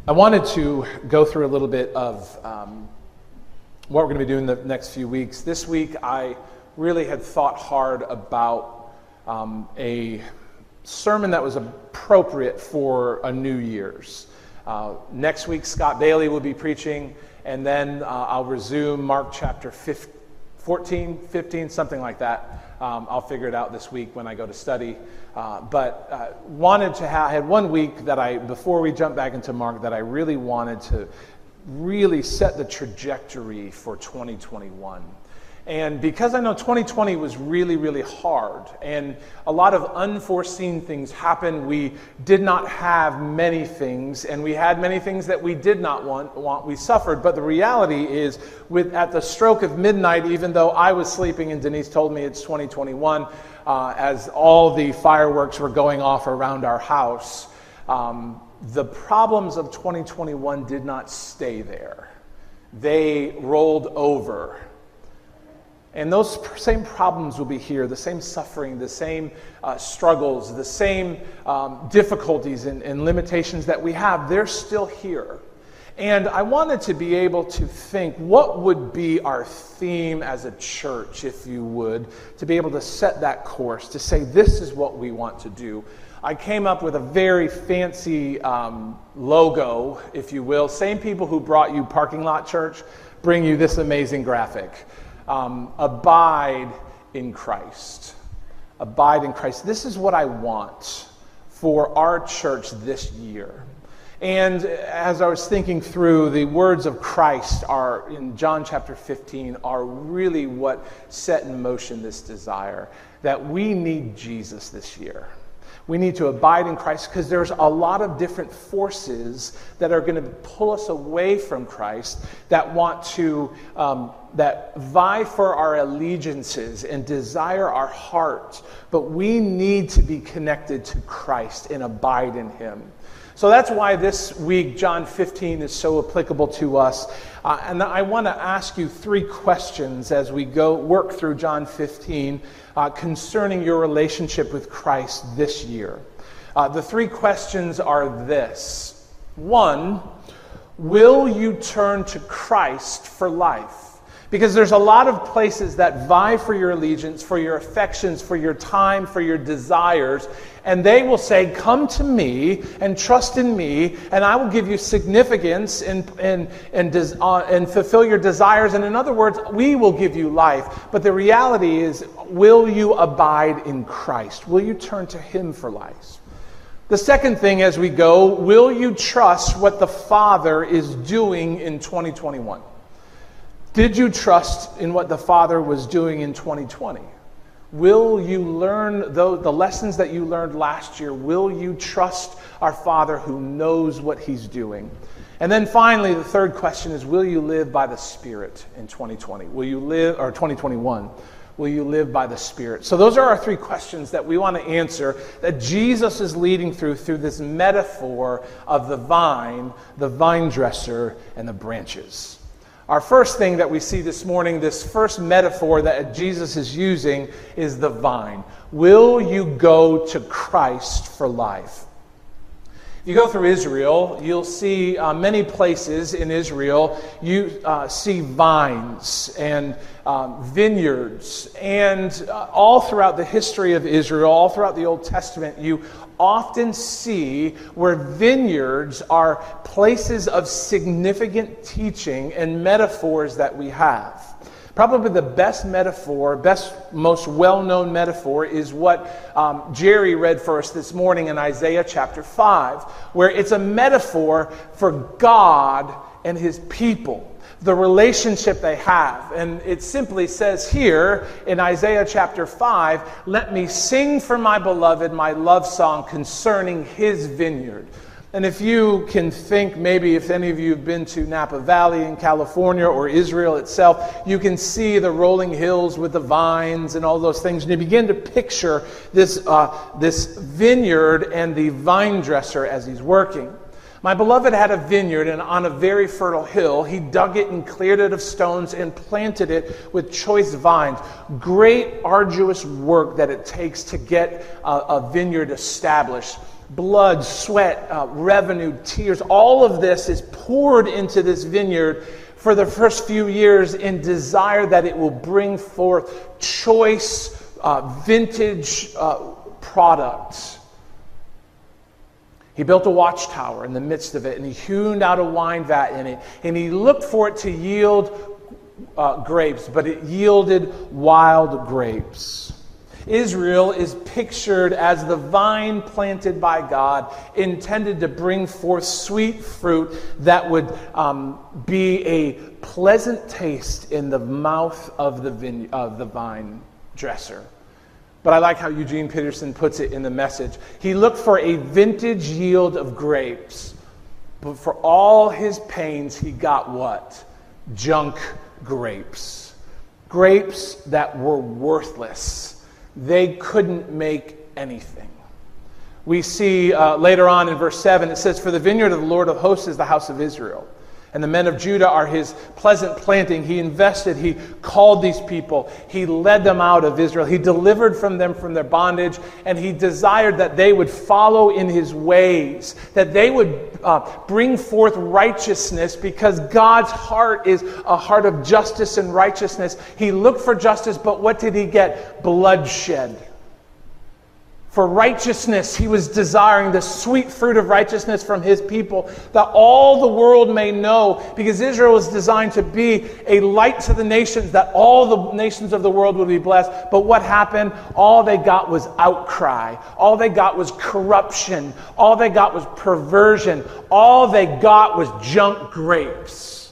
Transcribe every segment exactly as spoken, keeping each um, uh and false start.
I wanted to go through a little bit of um, what we're going to be doing the next few weeks. This week, I really had thought hard about um, a sermon that was appropriate for a New Year's. Uh, next week, Scott Bailey will be preaching, and then uh, I'll resume Mark chapter fourteen, fifteen, something like that. Um, I'll figure it out this week when I go to study. Uh, but uh, wanted to have, I had one week that I, before we jump back into Mark, that I really wanted to really set the trajectory for twenty twenty-one. And because I know twenty twenty was really, really hard, and a lot of unforeseen things happened, we did not have many things, and we had many things that we did not want, want we suffered. But the reality is, with at the stroke of midnight, even though I was sleeping and Denise told me it's twenty twenty-one, uh, as all the fireworks were going off around our house, um, the problems of twenty twenty-one did not stay there. They rolled over. And those same problems will be here, the same suffering, the same uh, struggles, the same um, difficulties and, and limitations that we have, they're still here. And I wanted to be able to think, what would be our theme as a church, if you would, to be able to set that course, to say this is what we want to do. I came up with a very fancy um, logo, if you will. Same people who brought you Parking Lot Church bring you this amazing graphic. Um, abide in Christ. Abide in Christ. This is what I want for our church this year. And as I was thinking through, the words of Christ are in John chapter fifteen are really what set in motion this desire that we need Jesus this year. We need to abide in Christ because there's a lot of different forces that are going to pull us away from Christ that want to, um, that vie for our allegiances and desire our heart. But we need to be connected to Christ and abide in Him. So that's why this week, John fifteen is so applicable to us. Uh, and I want to ask you three questions as we go work through John fifteen uh, concerning your relationship with Christ this year. Uh, the three questions are this. One, will you turn to Christ for life? Because there's a lot of places that vie for your allegiance, for your affections, for your time, for your desires. And they will say, come to me and trust in me, and I will give you significance and, and, and, des- uh, and fulfill your desires. And in other words, we will give you life. But the reality is, will you abide in Christ? Will you turn to Him for life? The second thing as we go, will you trust what the Father is doing in twenty twenty-one? Did you trust in what the Father was doing in twenty twenty? Will you learn the, the lessons that you learned last year? Will you trust our Father who knows what He's doing? And then finally, the third question is, will you live by the Spirit in twenty twenty? Will you live, or twenty twenty-one? Will you live by the Spirit? So those are our three questions that we want to answer, that Jesus is leading through, through this metaphor of the vine, the vine dresser, and the branches. Our first thing that we see this morning, this first metaphor that Jesus is using, is the vine. Will you go to Christ for life? If you go through Israel, you'll see uh, many places in Israel, you uh, see vines and um, vineyards. And uh, all throughout the history of Israel, all throughout the Old Testament, you often see where vineyards are places of significant teaching and metaphors that we have. Probably the best metaphor, best, most well-known metaphor is what um, Jerry read for us this morning in Isaiah chapter five, where it's a metaphor for God and His people, the relationship they have. And it simply says here in Isaiah chapter five, let me sing for my beloved my love song concerning His vineyard. And if you can think, maybe if any of you have been to Napa Valley in California or Israel itself, you can see the rolling hills with the vines and all those things. And you begin to picture this, uh, this vineyard and the vine dresser as he's working. My beloved had a vineyard, and on a very fertile hill, he dug it and cleared it of stones and planted it with choice vines. Great, arduous work that it takes to get a, a vineyard established. blood, sweat, uh, revenue, tears. All of this is poured into this vineyard for the first few years in desire that it will bring forth choice, uh, vintage uh, products. He built a watchtower in the midst of it, and he hewn out a wine vat in it, and he looked for it to yield uh, grapes, but it yielded wild grapes. Israel is pictured as the vine planted by God, intended to bring forth sweet fruit that would um, be a pleasant taste in the mouth of the, vine, of the vine dresser. But I like how Eugene Peterson puts it in the message. He looked for a vintage yield of grapes, but for all his pains, he got what? Junk grapes. Grapes that were worthless. They couldn't make anything. We see uh, later on in verse seven, it says, "For the vineyard of the Lord of hosts is the house of Israel, and the men of Judah are his pleasant planting. He invested, he called these people, he led them out of Israel, he delivered from them from their bondage, and he desired that they would follow in his ways, that they would uh, bring forth righteousness, because God's heart is a heart of justice and righteousness. He looked for justice, but what did he get? Bloodshed. For righteousness, he was desiring the sweet fruit of righteousness from his people, that all the world may know, because Israel was designed to be a light to the nations, that all the nations of the world would be blessed. But what happened? All they got was outcry. All they got was corruption. All they got was perversion. All they got was junk grapes.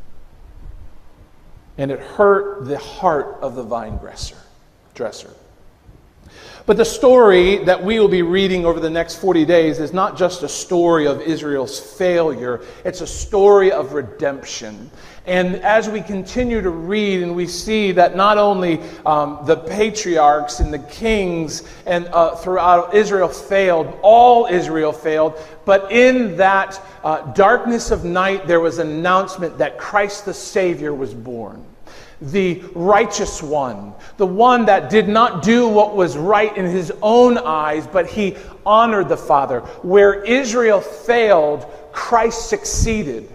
And it hurt the heart of the vine dresser. dresser. But the story that we will be reading over the next forty days is not just a story of Israel's failure, it's a story of redemption. And as we continue to read and we see that not only um, the patriarchs and the kings and uh, throughout Israel failed, all Israel failed, but in that uh, darkness of night there was an announcement that Christ the Savior was born. The righteous one, the one that did not do what was right in his own eyes, but he honored the Father. Where Israel failed, Christ succeeded.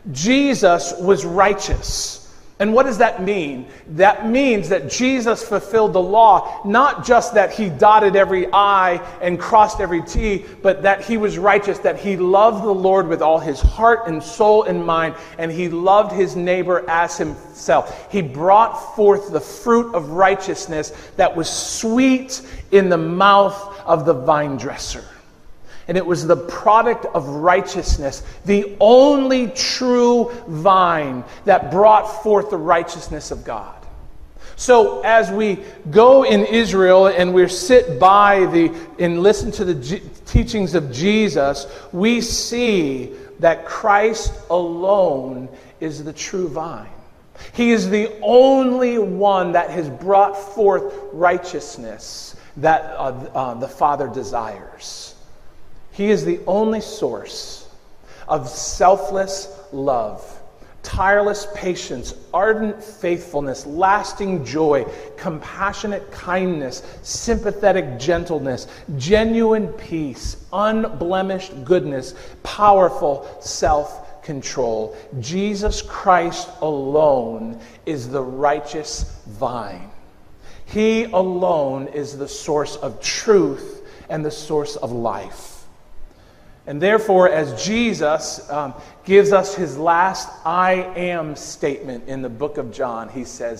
Jesus was righteous. And what does that mean? That means that Jesus fulfilled the law, not just that he dotted every I and crossed every T, but that he was righteous, that he loved the Lord with all his heart and soul and mind, and he loved his neighbor as himself. He brought forth the fruit of righteousness that was sweet in the mouth of the vine dresser. And it was the product of righteousness, the only true vine that brought forth the righteousness of God. So as we go in Israel and we sit by the and listen to the G- teachings of Jesus, we see that Christ alone is the true vine. He is the only one that has brought forth righteousness that uh, uh, the Father desires. He is the only source of selfless love, tireless patience, ardent faithfulness, lasting joy, compassionate kindness, sympathetic gentleness, genuine peace, unblemished goodness, powerful self-control. Jesus Christ alone is the righteous vine. He alone is the source of truth and the source of life. And therefore, as Jesus um, gives us his last I am statement in the book of John, he says,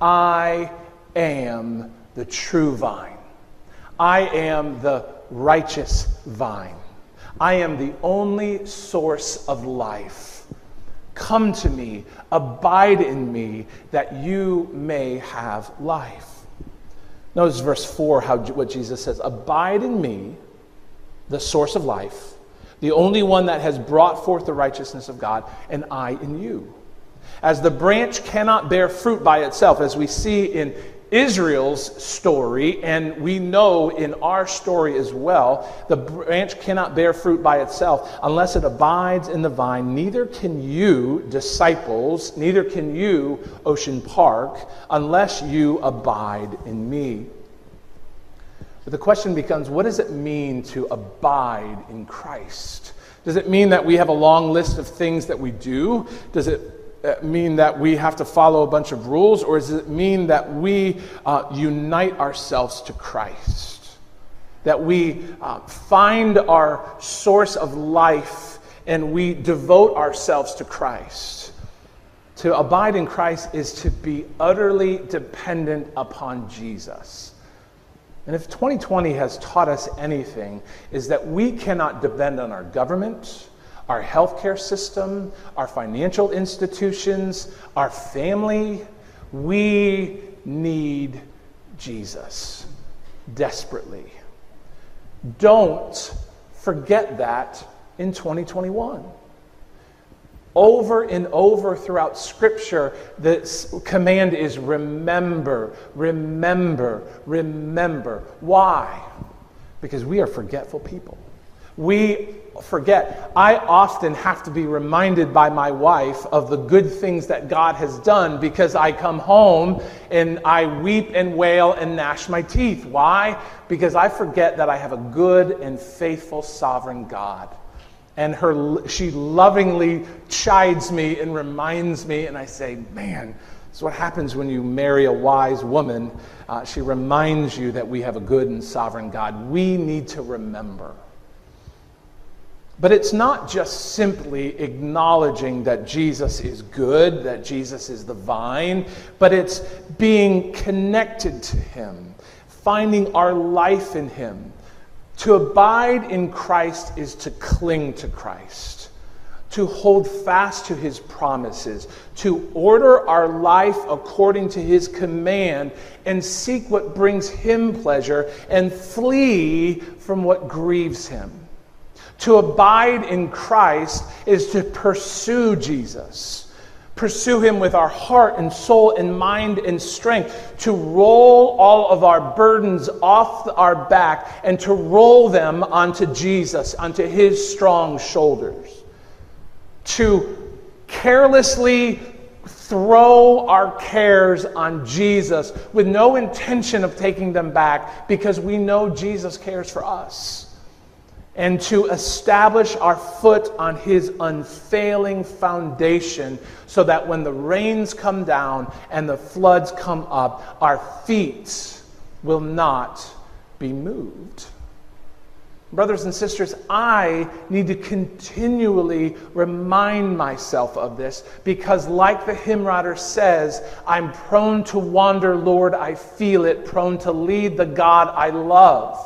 I am the true vine. I am the righteous vine. I am the only source of life. Come to me, abide in me, that you may have life. Notice verse four, how what Jesus says, abide in me, the source of life, the only one that has brought forth the righteousness of God, and I in you. As the branch cannot bear fruit by itself, as we see in Israel's story, and we know in our story as well, the branch cannot bear fruit by itself unless it abides in the vine. Neither can you, disciples, neither can you, Ocean Park, unless you abide in me. But the question becomes, what does it mean to abide in Christ? Does it mean that we have a long list of things that we do? Does it mean that we have to follow a bunch of rules? Or does it mean that we uh, unite ourselves to Christ? That we uh, find our source of life and we devote ourselves to Christ? To abide in Christ is to be utterly dependent upon Jesus. And if twenty twenty has taught us anything, is that we cannot depend on our government, our healthcare system, our financial institutions, our family. We need Jesus desperately. Don't forget that in twenty twenty-one. Over and over throughout Scripture, the command is remember, remember, remember. Why? Because we are forgetful people. We forget. I often have to be reminded by my wife of the good things that God has done because I come home and I weep and wail and gnash my teeth. Why? Because I forget that I have a good and faithful sovereign God. And her, she lovingly chides me and reminds me, and I say, man, this is what happens when you marry a wise woman. Uh, she reminds you that we have a good and sovereign God. We need to remember. But it's not just simply acknowledging that Jesus is good, that Jesus is the vine, but it's being connected to him, finding our life in him. To abide in Christ is to cling to Christ, to hold fast to his promises, to order our life according to his command and seek what brings him pleasure and flee from what grieves him. To abide in Christ is to pursue Jesus. Pursue him with our heart and soul and mind and strength. To roll all of our burdens off our back and to roll them onto Jesus, onto his strong shoulders. To carelessly throw our cares on Jesus with no intention of taking them back because we know Jesus cares for us. And to establish our foot on his unfailing foundation so that when the rains come down and the floods come up, our feet will not be moved. Brothers and sisters, I need to continually remind myself of this because like the hymn writer says, I'm prone to wander, Lord, I feel it, prone to lead the God I love.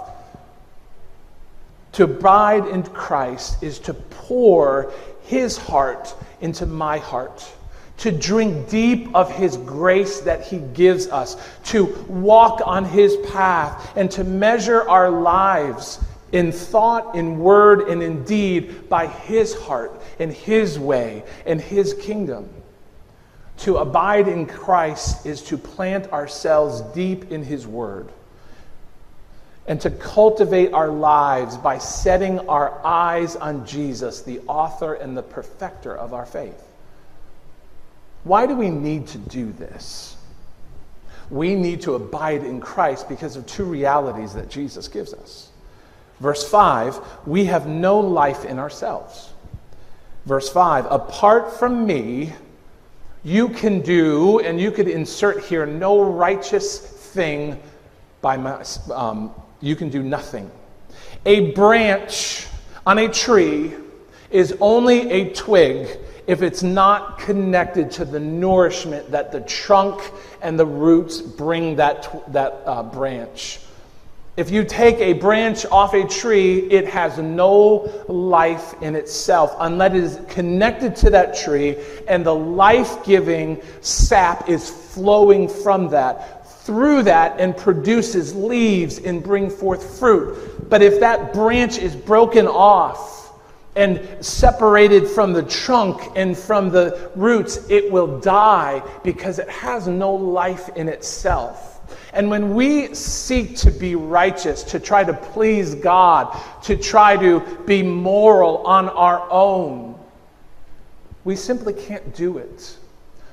To abide in Christ is to pour his heart into my heart, to drink deep of his grace that he gives us, to walk on his path, and to measure our lives in thought, in word, and in deed by his heart, in his way, in his kingdom. To abide in Christ is to plant ourselves deep in his word, and to cultivate our lives by setting our eyes on Jesus, the author and the perfecter of our faith. Why do we need to do this? We need to abide in Christ because of two realities that Jesus gives us. Verse five, we have no life in ourselves. Verse five, apart from me, you can do, and you could insert here, no righteous thing by my, um, you can do nothing. A branch on a tree is only a twig if it's not connected to the nourishment that the trunk and the roots bring that, that uh, branch. If you take a branch off a tree, it has no life in itself unless it is connected to that tree and the life-giving sap is flowing from that, through that, and produces leaves and bring forth fruit. But if that branch is broken off and separated from the trunk and from the roots, it will die because it has no life in itself. And when we seek to be righteous, to try to please God, to try to be moral on our own, we simply can't do it.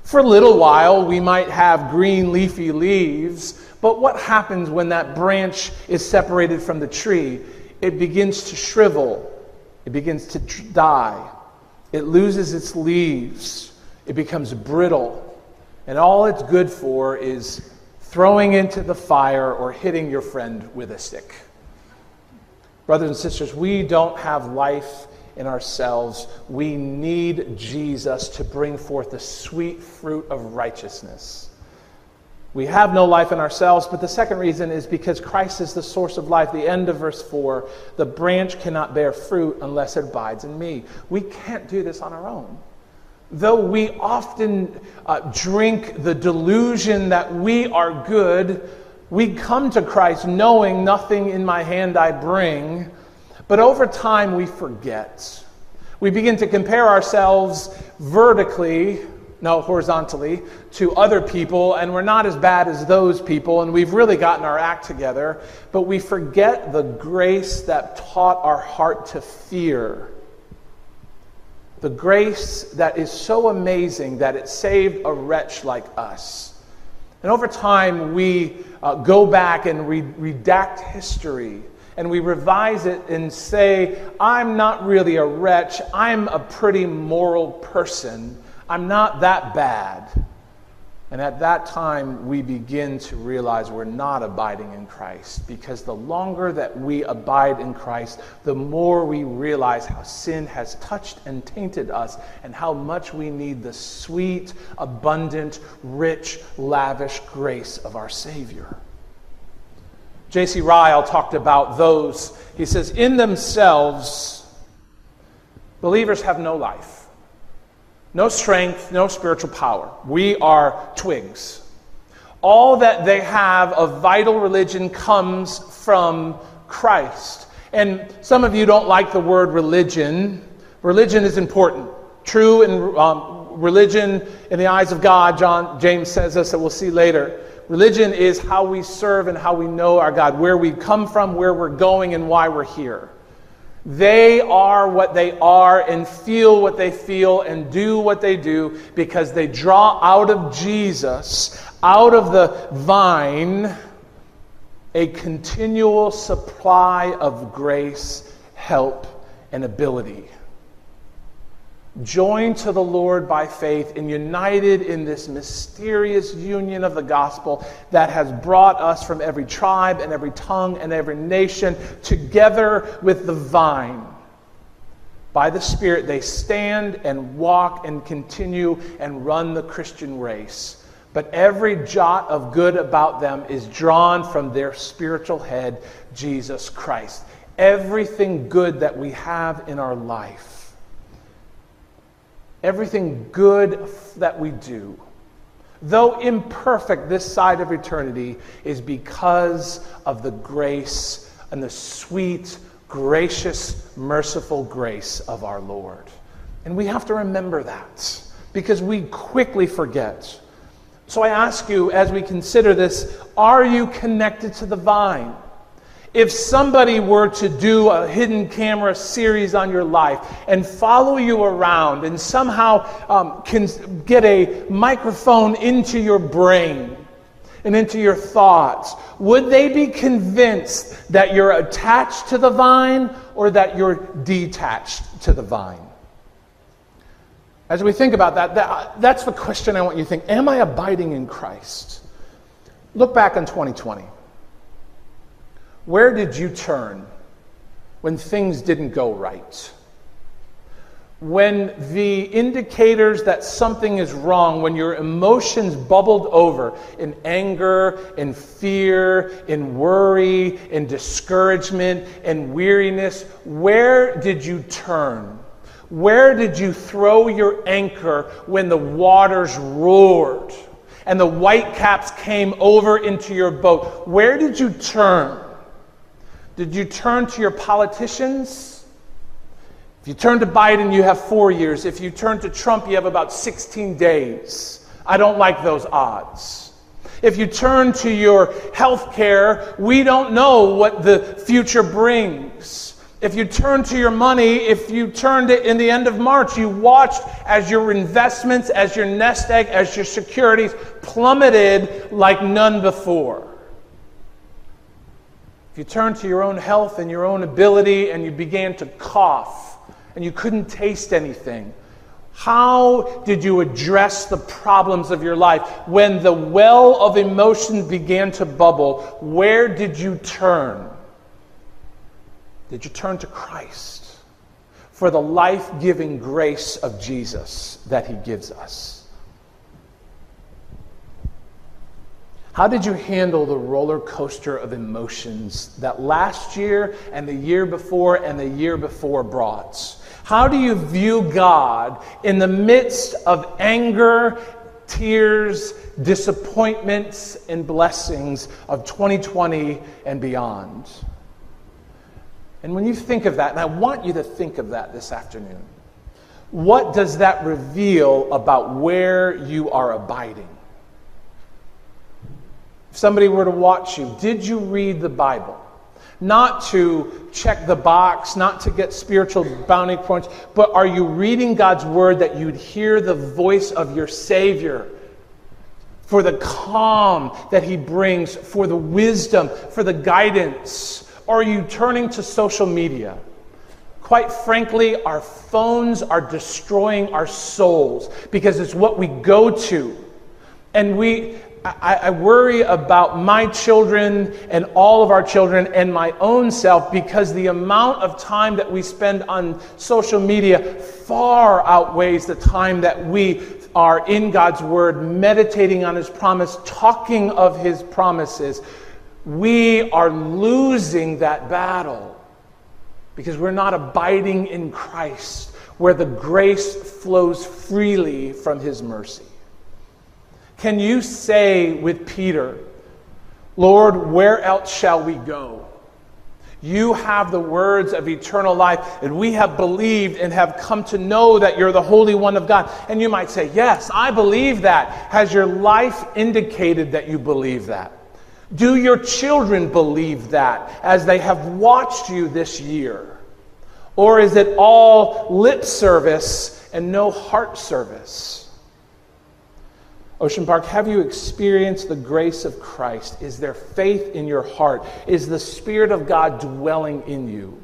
For a little while, we might have green leafy leaves, but what happens when that branch is separated from the tree? It begins to shrivel. It begins to die. It loses its leaves. It becomes brittle. And all it's good for is throwing into the fire or hitting your friend with a stick. Brothers and sisters, we don't have life in ourselves. We need Jesus to bring forth the sweet fruit of righteousness. We have no life in ourselves, but the second reason is because Christ is the source of life. The end of verse four, the branch cannot bear fruit unless it abides in me. We can't do this on our own. Though we often uh, drink the delusion that we are good, we come to Christ knowing nothing in my hand I bring, but over time we forget. We begin to compare ourselves vertically, no, horizontally, to other people, and we're not as bad as those people, and we've really gotten our act together, but we forget the grace that taught our heart to fear. The grace that is so amazing that it saved a wretch like us. And over time, we uh, go back and re- redact history, and we revise it and say, I'm not really a wretch, I'm a pretty moral person. I'm not that bad. And at that time, we begin to realize we're not abiding in Christ, because the longer that we abide in Christ, the more we realize how sin has touched and tainted us and how much we need the sweet, abundant, rich, lavish grace of our Savior. J C Ryle talked about those. He says, in themselves, believers have no life. No strength, no spiritual power. We are twigs. All that they have of vital religion comes from Christ. And some of you don't like the word religion. Religion is important. True and um, religion in the eyes of God, John James says this, that we'll see later. Religion is how we serve and how we know our God, where we come from, where we're going, and why we're here. They are what they are and feel what they feel and do what they do because they draw out of Jesus, out of the vine, a continual supply of grace, help, and ability. Joined to the Lord by faith and united in this mysterious union of the gospel that has brought us from every tribe and every tongue and every nation together with the vine. By the Spirit, they stand and walk and continue and run the Christian race. But every jot of good about them is drawn from their spiritual head, Jesus Christ. Everything good that we have in our life, everything good that we do, though imperfect this side of eternity, is because of the grace and the sweet, gracious, merciful grace of our Lord. And we have to remember that, because we quickly forget. So I ask you, as we consider this, are you connected to the vine? If somebody were to do a hidden camera series on your life and follow you around and somehow um, can get a microphone into your brain and into your thoughts, would they be convinced that you're attached to the vine or that you're detached to the vine? As we think about that, that that's the question I want you to think. Am I abiding in Christ? Look back on twenty twenty. Where did you turn when things didn't go right? When the indicators that something is wrong, when your emotions bubbled over in anger, in fear, in worry, in discouragement, in weariness, where did you turn? Where did you throw your anchor when the waters roared and the whitecaps came over into your boat? Where did you turn? Did you turn to your politicians? If you turn to Biden, you have four years. If you turn to Trump, you have about sixteen days. I don't like those odds. If you turn to your health care, we don't know what the future brings. If you turned to your money, if you turned it in the end of March, you watched as your investments, as your nest egg, as your securities plummeted like none before. If you turned to your own health and your own ability and you began to cough and you couldn't taste anything, how did you address the problems of your life? When the well of emotions began to bubble, where did you turn? Did you turn to Christ for the life-giving grace of Jesus that he gives us? How did you handle the roller coaster of emotions that last year and the year before and the year before brought? How do you view God in the midst of anger, tears, disappointments, and blessings of twenty twenty and beyond? And when you think of that, and I want you to think of that this afternoon, what does that reveal about where you are abiding? If somebody were to watch you, did you read the Bible? Not to check the box, not to get spiritual bounty points, but are you reading God's word that you'd hear the voice of your Savior for the calm that he brings, for the wisdom, for the guidance? Or are you turning to social media? Quite frankly, our phones are destroying our souls because it's what we go to. And we, I, I worry about my children and all of our children and my own self because the amount of time that we spend on social media far outweighs the time that we are in God's Word, meditating on his promise, talking of his promises. We are losing that battle because we're not abiding in Christ, where the grace flows freely from his mercy. Can you say with Peter, Lord, where else shall we go? You have the words of eternal life, and we have believed and have come to know that you're the Holy One of God. And you might say, yes, I believe that. Has your life indicated that you believe that? Do your children believe that as they have watched you this year? Or is it all lip service and no heart service? Ocean Park, have you experienced the grace of Christ? Is there faith in your heart? Is the Spirit of God dwelling in you?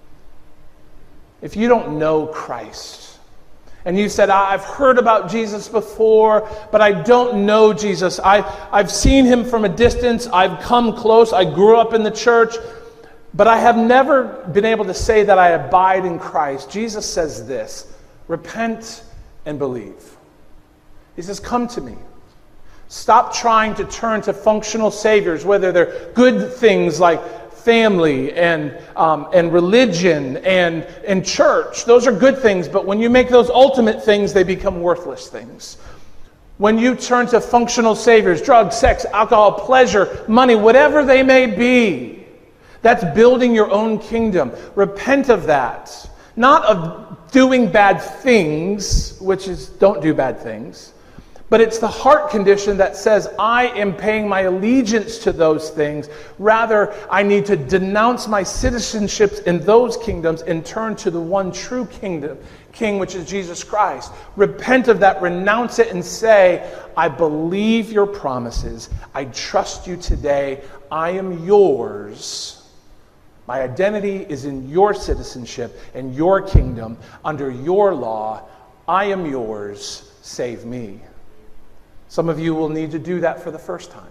If you don't know Christ, and you said, I've heard about Jesus before, but I don't know Jesus. I, I've seen him from a distance. I've come close. I grew up in the church, but I have never been able to say that I abide in Christ. Jesus says this, repent and believe. He says, come to me. Stop trying to turn to functional saviors, whether they're good things like family and um, and religion and and church. Those are good things, but when you make those ultimate things, they become worthless things. When you turn to functional saviors, drugs, sex, alcohol, pleasure, money, whatever they may be, that's building your own kingdom. Repent of that. Not of doing bad things, which is don't do bad things, but it's the heart condition that says, I am paying my allegiance to those things. Rather, I need to denounce my citizenships in those kingdoms and turn to the one true kingdom, king, which is Jesus Christ. Repent of that, renounce it, and say, I believe your promises. I trust you today. I am yours. My identity is in your citizenship and your kingdom. Under your law, I am yours. Save me. Some of you will need to do that for the first time.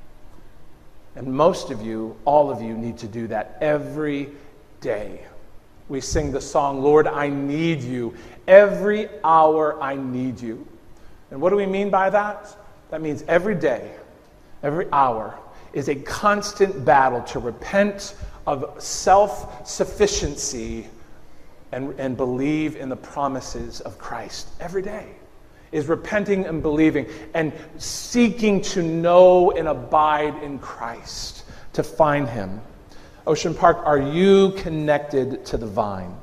And most of you, all of you, need to do that every day. We sing the song, Lord, I need you. Every hour I need you. And what do we mean by that? That means every day, every hour is a constant battle to repent of self-sufficiency and, and believe in the promises of Christ every day. Is repenting and believing and seeking to know and abide in Christ, to find him. Ocean Park, are you connected to the vine?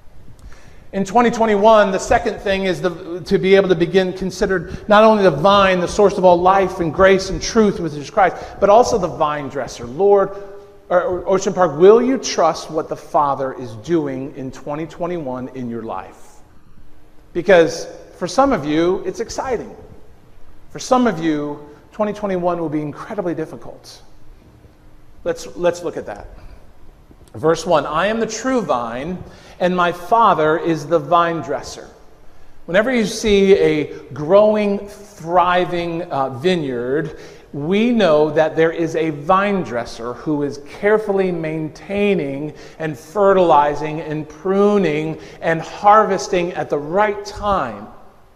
In twenty twenty-one, the second thing is the, to be able to begin considered not only the vine, the source of all life and grace and truth, which is Christ, but also the vine dresser. Lord, or, or Ocean Park, will you trust what the Father is doing in twenty twenty-one in your life? Because for some of you, it's exciting. For some of you, twenty twenty-one will be incredibly difficult. Let's, let's look at that. Verse one, I am the true vine, and my Father is the vine dresser. Whenever you see a growing, thriving uh, vineyard, we know that there is a vine dresser who is carefully maintaining and fertilizing and pruning and harvesting at the right time.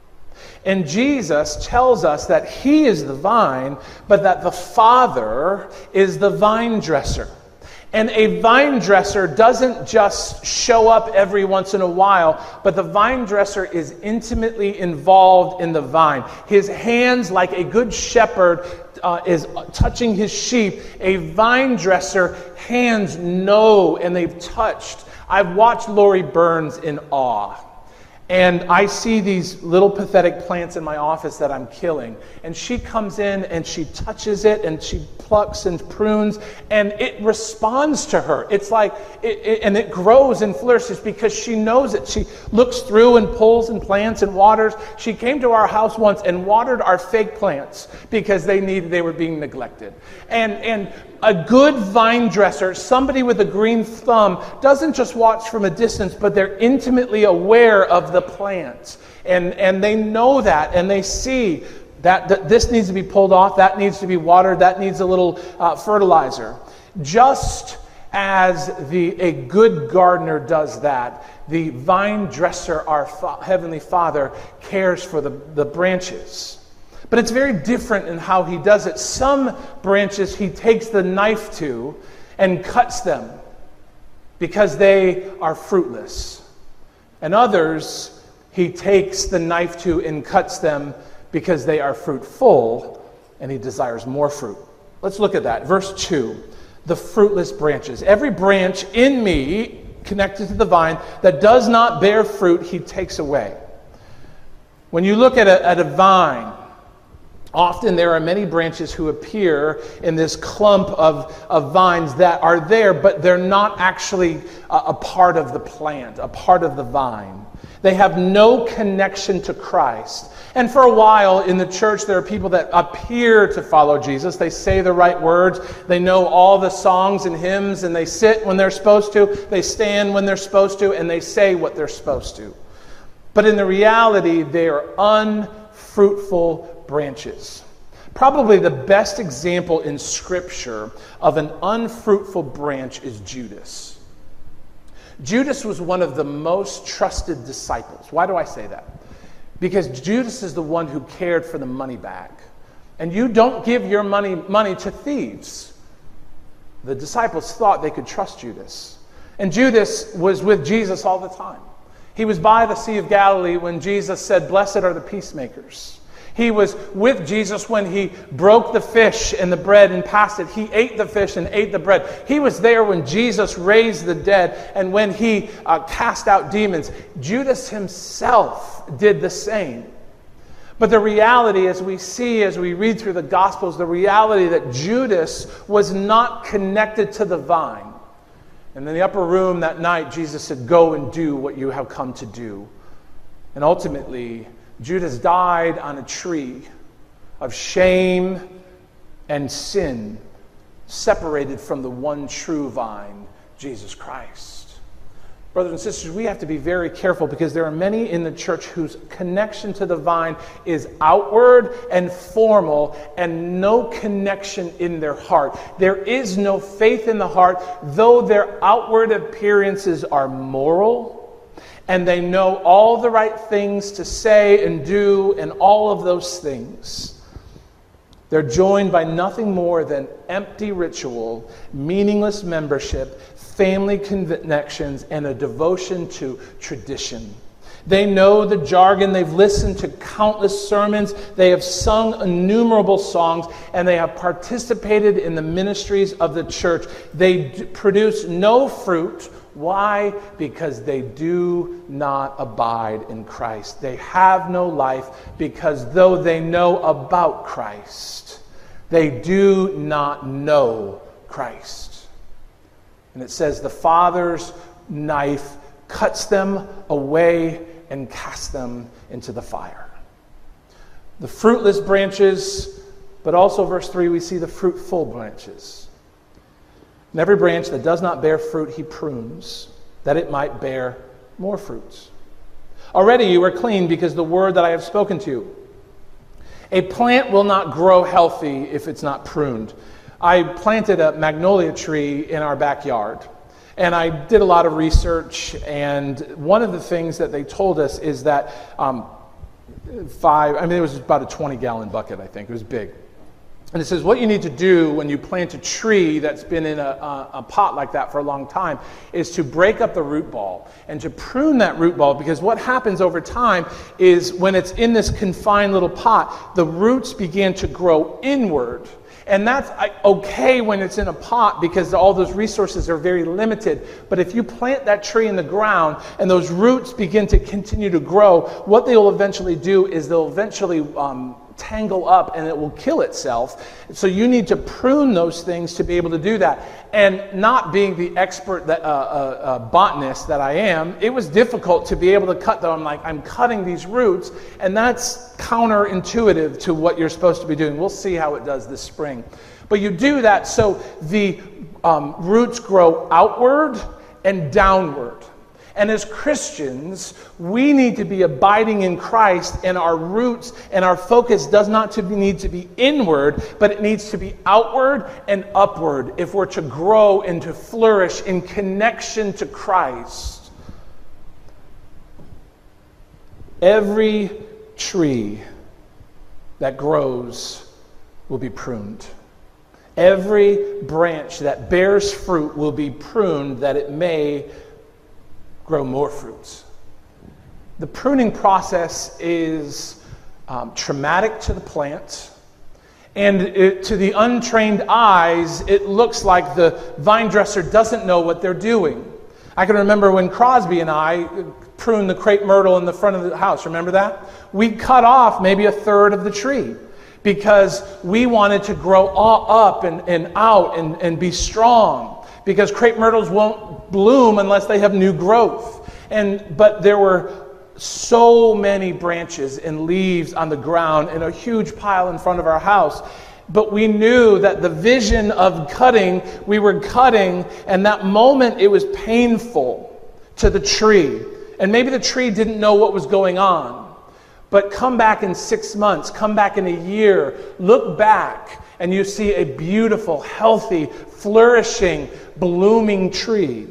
And Jesus tells us that he is the vine, but that the Father is the vine dresser. And a vine dresser doesn't just show up every once in a while, but the vine dresser is intimately involved in the vine. His hands, like a good shepherd, uh, is touching his sheep. A vine dresser, hands know and they've touched. I've watched Lori Burns in awe. And I see these little pathetic plants in my office that I'm killing. And she comes in and she touches it and she plucks and prunes and it responds to her. It's like, it, it, and it grows and flourishes because she knows it. She looks through and pulls and plants and waters. She came to our house once and watered our fake plants because they needed, they were being neglected. And, and a good vine dresser, somebody with a green thumb, doesn't just watch from a distance, but they're intimately aware of the plants. And, and they know that, and they see that, that this needs to be pulled off, that needs to be watered, that needs a little uh, fertilizer. Just as the a good gardener does that, the vine dresser, our fa- Heavenly Father, cares for the, the branches. But it's very different in how he does it. Some branches he takes the knife to and cuts them because they are fruitless. And others he takes the knife to and cuts them because they are fruitful and he desires more fruit. Let's look at that. Verse two, the fruitless branches. Every branch in me connected to the vine that does not bear fruit, he takes away. When you look at a, at a vine, often there are many branches who appear in this clump of, of vines that are there, but they're not actually a, a part of the plant, a part of the vine. They have no connection to Christ. And for a while in the church, there are people that appear to follow Jesus. They say the right words. They know all the songs and hymns, and they sit when they're supposed to. They stand when they're supposed to, and they say what they're supposed to. But in the reality, they are unfruitful branches. Probably the best example in Scripture of an unfruitful branch is Judas. Judas was one of the most trusted disciples. Why do I say that? Because Judas is the one who cared for the money bag. And you don't give your money money to thieves. The disciples thought they could trust Judas. And Judas was with Jesus all the time. He was by the Sea of Galilee when Jesus said, "Blessed are the peacemakers." He was with Jesus when he broke the fish and the bread and passed it. He ate the fish and ate the bread. He was there when Jesus raised the dead and when he uh, cast out demons. Judas himself did the same. But the reality, as we see, as we read through the Gospels, the reality that Judas was not connected to the vine. And in the upper room that night, Jesus said, "Go and do what you have come to do." And ultimately, Judas died on a tree of shame and sin, separated from the one true vine, Jesus Christ. Brothers and sisters, we have to be very careful because there are many in the church whose connection to the vine is outward and formal and no connection in their heart. There is no faith in the heart, though their outward appearances are moral. And they know all the right things to say and do and all of those things. They're joined by nothing more than empty ritual, meaningless membership, family connections, and a devotion to tradition. They know the jargon. They've listened to countless sermons. They have sung innumerable songs, and they have participated in the ministries of the church. They d- produce no fruit. Why? Because they do not abide in Christ. They have no life because though they know about Christ, they do not know Christ. And it says the Father's knife cuts them away and casts them into the fire. The fruitless branches, but also verse three, we see the fruitful branches. And every branch that does not bear fruit, he prunes, that it might bear more fruits. Already you are clean because the word that I have spoken to you. A plant will not grow healthy if it's not pruned. I planted a magnolia tree in our backyard, and I did a lot of research, and one of the things that they told us is that um, five, I mean, it was about a twenty-gallon bucket, I think. It was big. And it says what you need to do when you plant a tree that's been in a, a, a pot like that for a long time is to break up the root ball and to prune that root ball, because what happens over time is when it's in this confined little pot, the roots begin to grow inward. And that's okay when it's in a pot because all those resources are very limited. But if you plant that tree in the ground and those roots begin to continue to grow, what they will eventually do is they'll eventually um, tangle up and it will kill itself. So you need to prune those things to be able to do that. And not being the expert that, uh, uh, uh, botanist that I am, it was difficult to be able to cut them. I'm like, I'm cutting these roots, and that's counterintuitive to what you're supposed to be doing. We'll see how it does this spring. But you do that so the um, roots grow outward and downward. And as Christians, we need to be abiding in Christ, and our roots and our focus does not to be, need to be inward, but it needs to be outward and upward if we're to grow and to flourish in connection to Christ. Every tree that grows will be pruned. Every branch that bears fruit will be pruned that it may grow more fruits. The pruning process is um, traumatic to the plant, and it, to the untrained eyes, it looks like the vine dresser doesn't know what they're doing. I can remember when Crosby and I pruned the crepe myrtle in the front of the house. Remember that? We cut off maybe a third of the tree because we wanted to grow all up and, and out and, and be strong. Because crepe myrtles won't bloom unless they have new growth. And but there were so many branches and leaves on the ground in a huge pile in front of our house. But we knew that the vision of cutting, we were cutting, and that moment it was painful to the tree. And maybe the tree didn't know what was going on. But come back in six months, come back in a year, look back, and you see a beautiful, healthy, flourishing, blooming tree.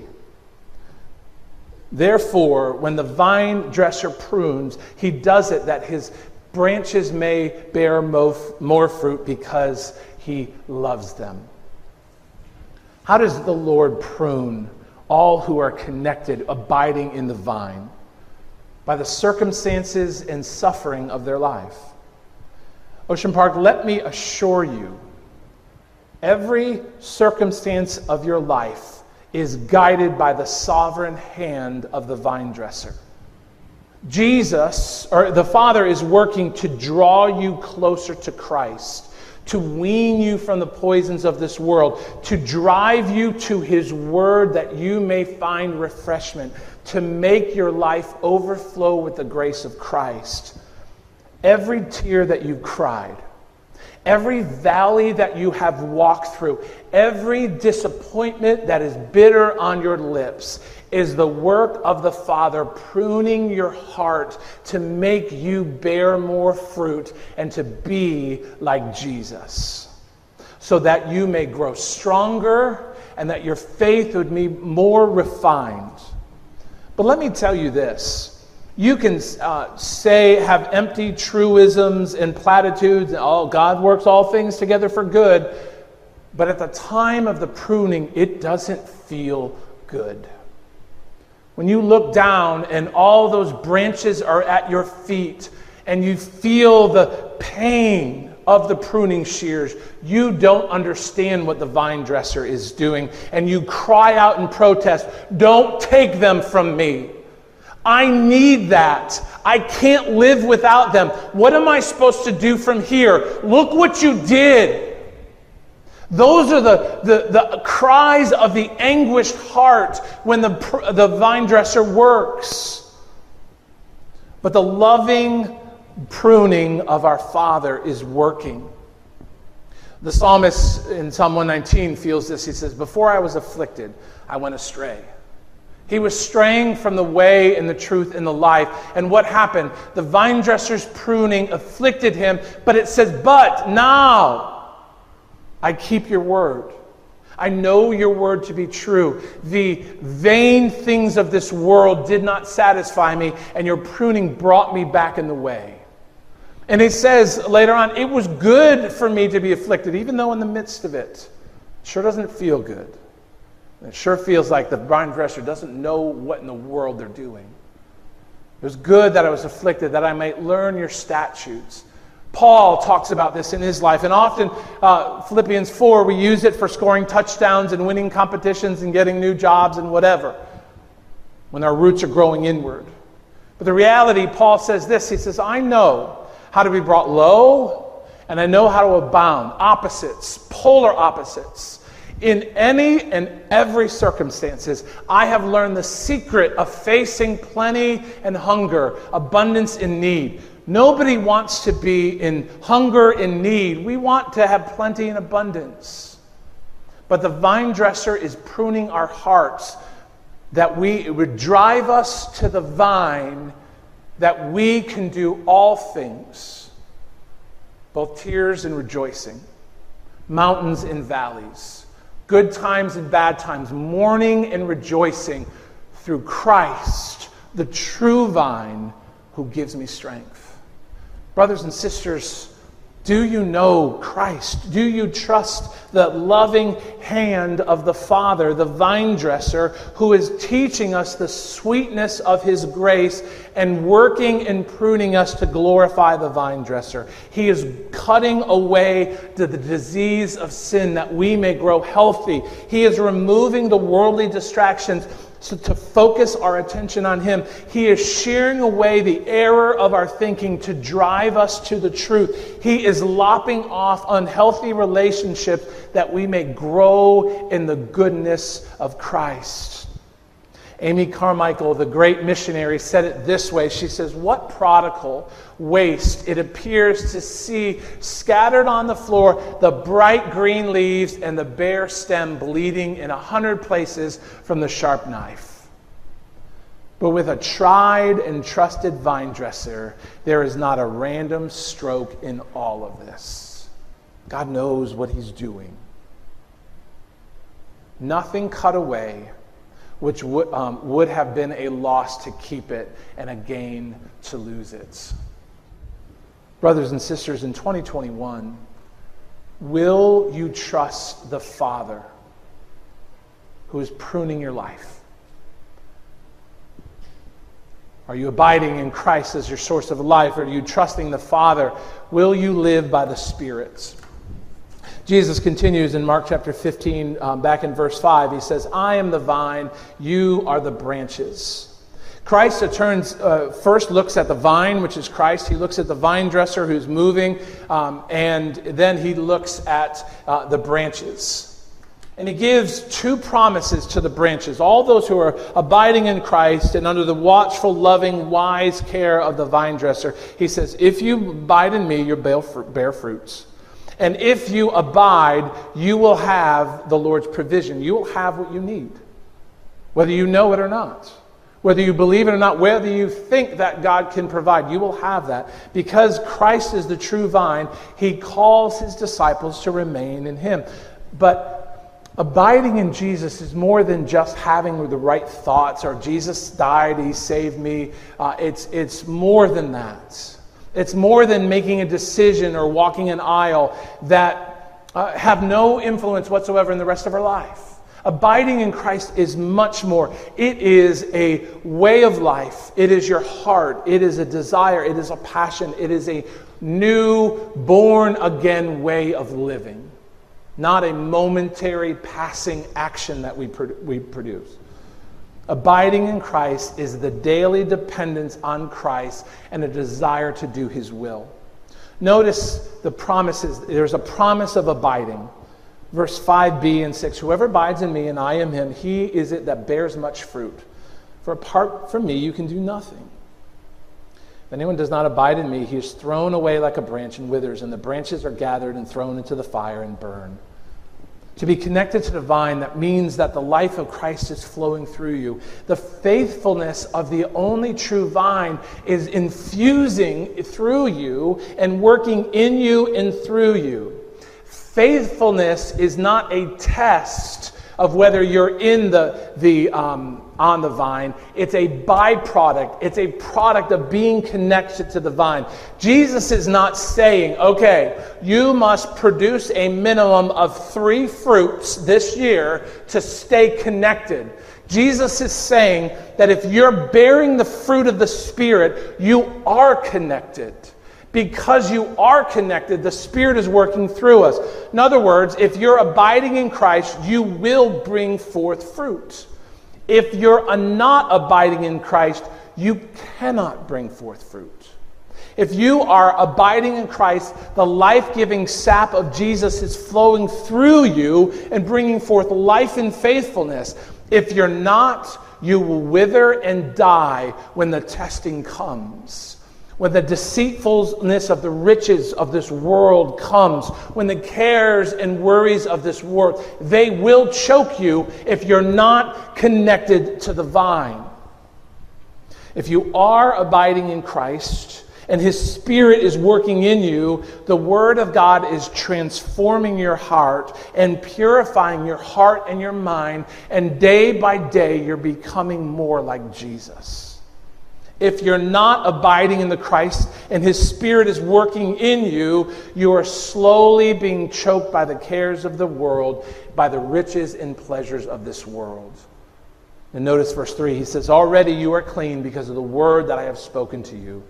Therefore, when the vine dresser prunes, he does it that his branches may bear more fruit because he loves them. How does the Lord prune all who are connected, abiding in the vine? By the circumstances and suffering of their life. Ocean Park, let me assure you, every circumstance of your life is guided by the sovereign hand of the vine dresser. Jesus, or the Father, is working to draw you closer to Christ, to wean you from the poisons of this world, to drive you to His Word that you may find refreshment, to make your life overflow with the grace of Christ. Every tear that you've cried, every valley that you have walked through, every disappointment that is bitter on your lips is the work of the Father pruning your heart to make you bear more fruit and to be like Jesus, so that you may grow stronger and that your faith would be more refined. But let me tell you this. You can uh, say, have empty truisms and platitudes, oh, God works all things together for good. But at the time of the pruning, it doesn't feel good. When you look down and all those branches are at your feet and you feel the pain of the pruning shears, you don't understand what the vine dresser is doing. And you cry out in protest, don't take them from me. I need that. I can't live without them. What am I supposed to do from here? Look what you did. Those are the, the, the cries of the anguished heart when the, the vine dresser works. But the loving pruning of our Father is working. The psalmist in Psalm one nineteen feels this. He says, before I was afflicted, I went astray. He was straying from the way and the truth and the life. And what happened? The vine dresser's pruning afflicted him, but it says, but now I keep your word. I know your word to be true. The vain things of this world did not satisfy me, and your pruning brought me back in the way. And he says later on, it was good for me to be afflicted, even though in the midst of it, it sure doesn't feel good. It sure feels like the vine dresser doesn't know what in the world they're doing. It was good that I was afflicted, that I might learn your statutes. Paul talks about this in his life, and often uh, Philippians four, we use it for scoring touchdowns and winning competitions and getting new jobs and whatever, when our roots are growing inward. But the reality, Paul says this, he says, I know how to be brought low, and I know how to abound. Opposites, polar opposites. In any and every circumstances, I have learned the secret of facing plenty and hunger, abundance and need. Nobody wants to be in hunger and need. We want to have plenty and abundance. But the vine dresser is pruning our hearts that we, it would drive us to the vine that we can do all things, both tears and rejoicing, mountains and valleys, good times and bad times, mourning and rejoicing through Christ, the true vine who gives me strength. Brothers and sisters, do you know Christ? Do you trust the loving hand of the Father, the vine dresser, who is teaching us the sweetness of his grace and working and pruning us to glorify the vine dresser? He is cutting away the, the disease of sin that we may grow healthy. He is removing the worldly distractions so to focus our attention on him. He is shearing away the error of our thinking to drive us to the truth. He is lopping off unhealthy relationships that we may grow in the goodness of Christ. Amy Carmichael, the great missionary, said it this way. She says, what prodigal waste it appears to see scattered on the floor, the bright green leaves and the bare stem bleeding in a hundred places from the sharp knife. But with a tried and trusted vine dresser, there is not a random stroke in all of this. God knows what he's doing. Nothing cut away which would, um, would have been a loss to keep it and a gain to lose it. Brothers and sisters, in twenty twenty-one, will you trust the Father who is pruning your life? Are you abiding in Christ as your source of life? Or are you trusting the Father? Will you live by the Spirit? Jesus continues in Mark chapter fifteen, um, back in verse five. He says, I am the vine, you are the branches. Christ turns, uh, first looks at the vine, which is Christ. He looks at the vine dresser who's moving, um, and then he looks at uh, the branches. And he gives two promises to the branches. All those who are abiding in Christ and under the watchful, loving, wise care of the vine dresser. He says, if you abide in me, you'll bear fruits. And if you abide, you will have the Lord's provision. You will have what you need, whether you know it or not. Whether you believe it or not, whether you think that God can provide, you will have that. Because Christ is the true vine, he calls his disciples to remain in him. But abiding in Jesus is more than just having the right thoughts, or Jesus died, he saved me. Uh, it's, it's more than that. It's more than making a decision or walking an aisle that uh, have no influence whatsoever in the rest of our life. Abiding in Christ is much more. It is a way of life. It is your heart. It is a desire. It is a passion. It is a new, born-again way of living. Not a momentary passing action that we, pro- we produce. Abiding in Christ is the daily dependence on Christ and a desire to do his will. Notice the promises. There's a promise of abiding. Verse five b and six, whoever abides in me and I am him, he is it that bears much fruit. For apart from me, you can do nothing. If anyone does not abide in me, he is thrown away like a branch and withers, and the branches are gathered and thrown into the fire and burn. To be connected to the vine, that means that the life of Christ is flowing through you. The faithfulness of the only true vine is infusing through you and working in you and through you. Faithfulness is not a test of whether you're in the, the um, on the vine. It's a byproduct. It's a product of being connected to the vine. Jesus is not saying, okay, you must produce a minimum of three fruits this year to stay connected. Jesus is saying that if you're bearing the fruit of the Spirit, you are connected. Because you are connected, the Spirit is working through us. In other words, if you're abiding in Christ, you will bring forth fruit. If you're not abiding in Christ, you cannot bring forth fruit. If you are abiding in Christ, the life-giving sap of Jesus is flowing through you and bringing forth life and faithfulness. If you're not, you will wither and die when the testing comes. When the deceitfulness of the riches of this world comes, when the cares and worries of this world, they will choke you if you're not connected to the vine. If you are abiding in Christ and His Spirit is working in you, the Word of God is transforming your heart and purifying your heart and your mind, and day by day you're becoming more like Jesus. If you're not abiding in the Christ and His Spirit is working in you, you are slowly being choked by the cares of the world, by the riches and pleasures of this world. And notice verse three, he says, already you are clean because of the word that I have spoken to you.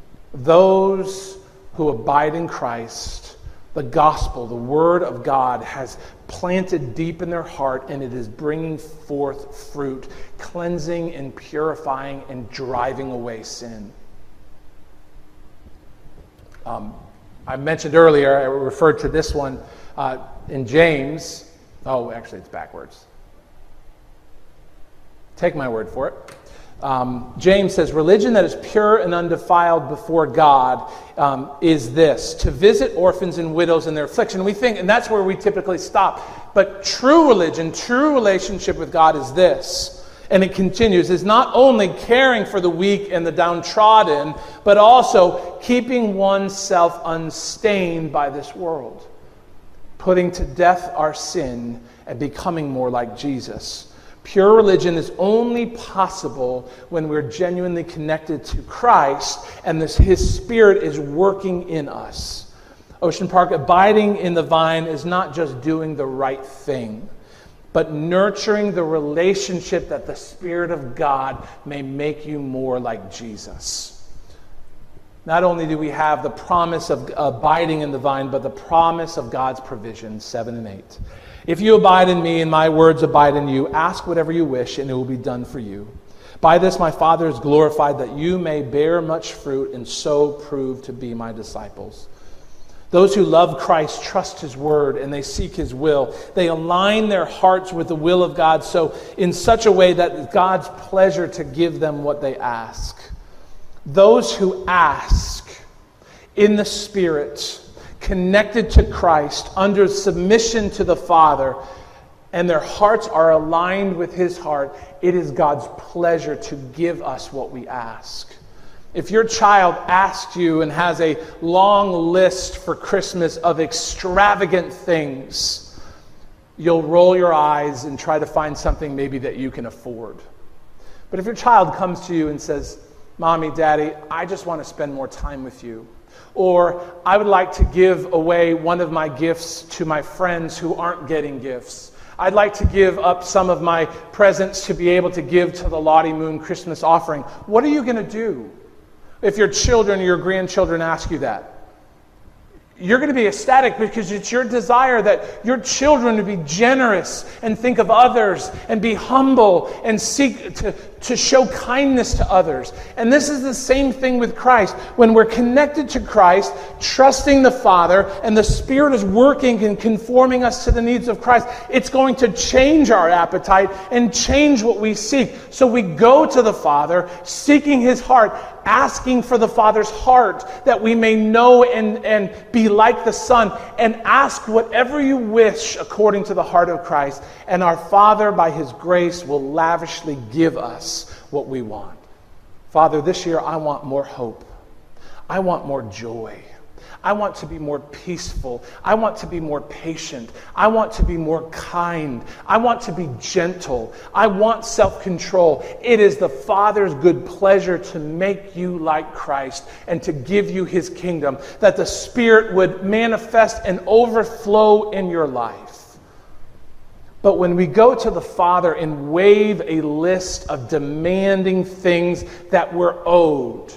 Those who abide in Christ, the gospel, the word of God has planted deep in their heart, and it is bringing forth fruit, cleansing and purifying and driving away sin. Um, I mentioned earlier, I referred to this one uh, in James. Oh, actually, it's backwards. Take my word for it. Um, James says, religion that is pure and undefiled before God um, is this, to visit orphans and widows in their affliction. We think, and that's where we typically stop. But true religion, true relationship with God is this. And it continues, is not only caring for the weak and the downtrodden, but also keeping oneself unstained by this world. Putting to death our sin and becoming more like Jesus. Pure religion is only possible when we're genuinely connected to Christ and this, His Spirit is working in us. Ocean Park, abiding in the vine is not just doing the right thing, but nurturing the relationship that the Spirit of God may make you more like Jesus. Not only do we have the promise of abiding in the vine, but the promise of God's provision, seven and eight. If you abide in me and my words abide in you, ask whatever you wish and it will be done for you. By this my Father is glorified, that you may bear much fruit and so prove to be my disciples. Those who love Christ trust His word and they seek His will. They align their hearts with the will of God so in such a way that it's God's pleasure to give them what they ask. Those who ask in the Spirit, connected to Christ, under submission to the Father, and their hearts are aligned with His heart, it is God's pleasure to give us what we ask. If your child asks you and has a long list for Christmas of extravagant things, you'll roll your eyes and try to find something maybe that you can afford. But if your child comes to you and says, Mommy, Daddy, I just want to spend more time with you. Or I would like to give away one of my gifts to my friends who aren't getting gifts. I'd like to give up some of my presents to be able to give to the Lottie Moon Christmas offering. What are you going to do if your children or your grandchildren ask you that? you're going to be ecstatic because it's your desire that your children to be generous and think of others and be humble and seek to, to show kindness to others. And this is the same thing with Christ. When we're connected to Christ, trusting the Father, and the Spirit is working and conforming us to the needs of Christ, it's going to change our appetite and change what we seek. So we go to the Father, seeking His heart, asking for the Father's heart, that we may know and, and be like the Son, and ask whatever you wish according to the heart of Christ, and our Father by His grace will lavishly give us what we want. Father, this year I want more hope. I want more joy. I want to be more peaceful. I want to be more patient. I want to be more kind. I want to be gentle. I want self-control. It is the Father's good pleasure to make you like Christ and to give you His kingdom, that the Spirit would manifest and overflow in your life. But when we go to the Father and wave a list of demanding things that we're owed,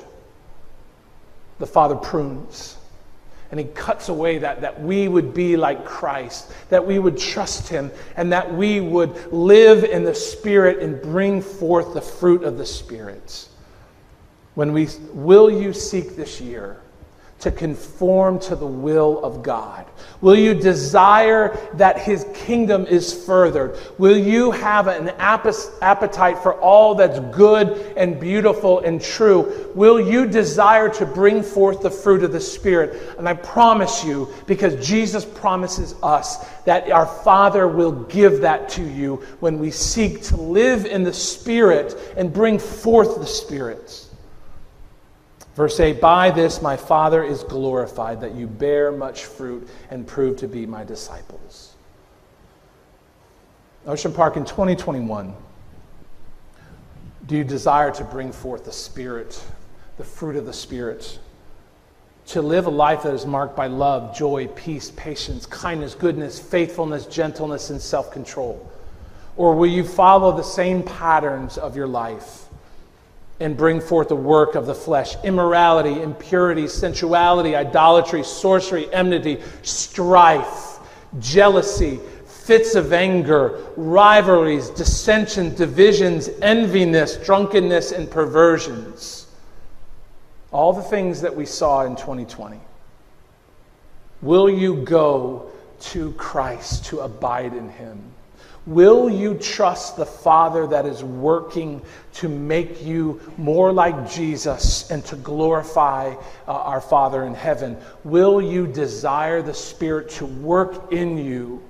the Father prunes. And He cuts away that, that we would be like Christ, that we would trust Him, and that we would live in the Spirit and bring forth the fruit of the Spirit. When we, will you seek this year to conform to the will of God? Will you desire that His kingdom is furthered? Will you have an appetite for all that's good and beautiful and true? Will you desire to bring forth the fruit of the Spirit? And I promise you, because Jesus promises us, that our Father will give that to you when we seek to live in the Spirit and bring forth the Spirit. Verse eight, by this my Father is glorified, that you bear much fruit and prove to be my disciples. Ocean Park, in twenty twenty-one, do you desire to bring forth the Spirit, the fruit of the Spirit, to live a life that is marked by love, joy, peace, patience, kindness, goodness, faithfulness, gentleness, and self-control? Or will you follow the same patterns of your life and bring forth the work of the flesh: immorality, impurity, sensuality, idolatry, sorcery, enmity, strife, jealousy, fits of anger, rivalries, dissension, divisions, enviness, drunkenness, and perversions? All the things that we saw in twenty twenty. Will you go to Christ to abide in Him? Will you trust the Father that is working to make you more like Jesus and to glorify uh, our Father in heaven? Will you desire the Spirit to work in you?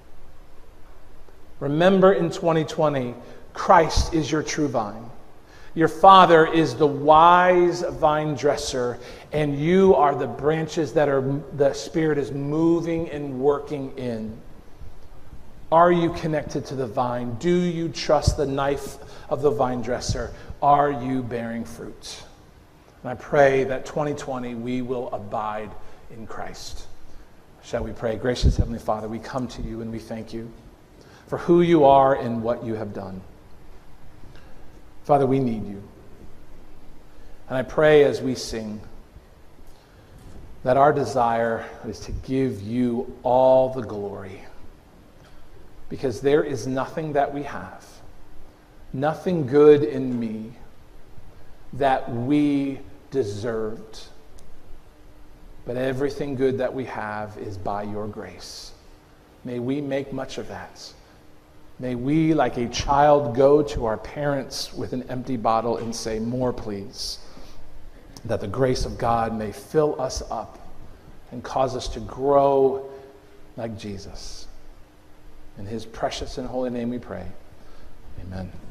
Remember, in twenty twenty, Christ is your true vine. Your Father is the wise vine dresser, and you are the branches that are the Spirit is moving and working in. Are you connected to the vine? Do you trust the knife of the vine dresser? Are you bearing fruit? And I pray that twenty twenty we will abide in Christ. Shall we pray? Gracious Heavenly Father, we come to you and we thank you for who you are and what you have done. Father, we need you. And I pray as we sing that our desire is to give you all the glory. Because there is nothing that we have, nothing good in me that we deserved. But everything good that we have is by your grace. May we make much of that. May we, like a child, go to our parents with an empty bottle and say, more please. That the grace of God may fill us up and cause us to grow like Jesus. In His precious and holy name we pray. Amen.